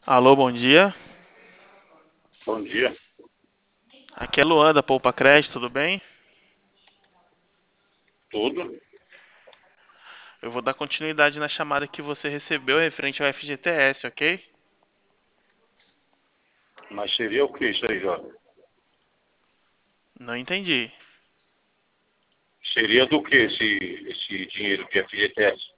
Alô, bom dia. Bom dia. Aqui é Luan da Poupa Crédito, tudo bem? Tudo? Eu vou dar continuidade na chamada que você recebeu referente ao FGTS, ok? Mas seria o que isso aí, Jota? Não entendi. Seria do que esse dinheiro de FGTS?